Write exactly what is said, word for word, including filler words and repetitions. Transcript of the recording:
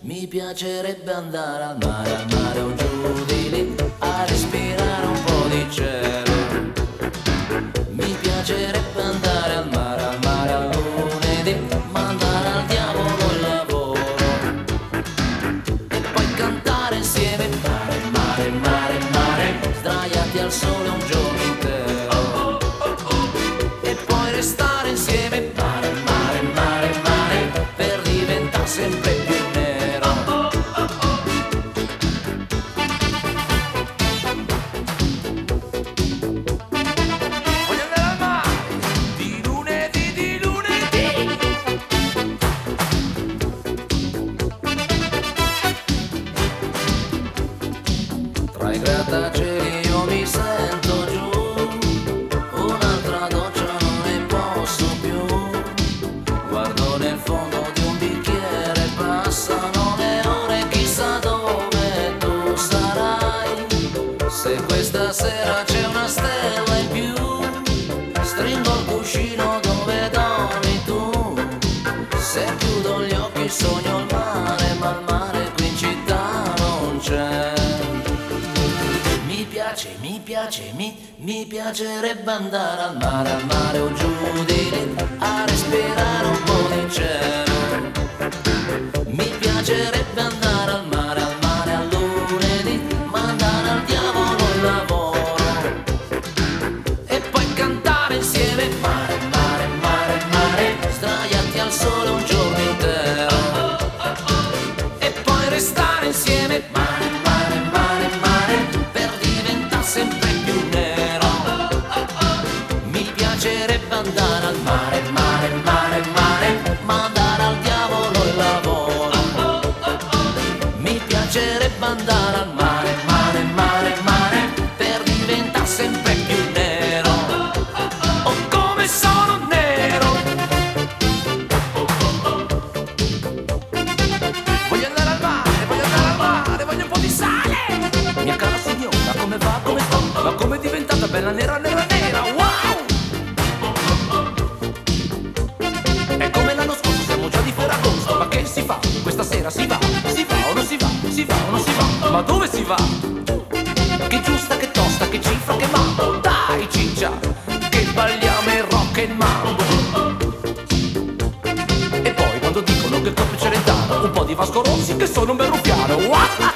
Mi piacerebbe andare al mare, al mare o giù di lì, a respirare un po' di cielo. Mi piacerebbe andare al mare, al mare a lunedì, mandare al diavolo il lavoro e poi cantare insieme mare, mare, mare, mare, sdraiati al sole un giorno intero e poi restare insieme mare, mare, mare, mare, per diventare sempre più nero. Voglio andare al mare di lunedì, di lunedì. Tra i grattacieli io mi sento giù, un'altra doccia non ne posso più. Guardo nel fondo di un bicchiere, passano le ore, chissà dove tu sarai. Se questa sera c'è una stella in più, stringo il cuscino dove dormi tu. Se chiudo gli occhi sogno il mare, ma il mare qui in città non c'è. Mi piace, mi piace, mi, mi piacerebbe andare al mare, al mare o giù di lì, a respirare un po' di cielo. Mi piacerebbe andare al mare, al mare a lunedì, mandare al diavolo il lavoro e poi cantare insieme mare, mare, mare, mare, sdraiati al sole un giorno intero e poi restare insieme mare, mare, mare, mare, per diventare sempre più nero. Mi piacerebbe andare al mare, mare, mare, mare, mandare al diavolo il lavoro. Mi piacerebbe andare al mare, mare, mare, mare, per diventare sempre più nero. Oh, come sono nero! Voglio andare al mare, voglio andare al mare, voglio un po' di sale! Mia cara signora, come va, come sta? Ma come è diventata bella nera, nera, nera? Wow! È come l'anno scorso, siamo già di Ferragosto. Ma che si fa? Questa sera si va? Si va o non si va? Si va o non si va? Ma dove si va? Che giusta, che tosta, che cifra, che mambo. Dai ciccia, che balliamo il rock and mambo. E poi quando dicono che il Coppa Celentano, un po' di Vasco Rossi, che sono un bel ruffiano. Wow!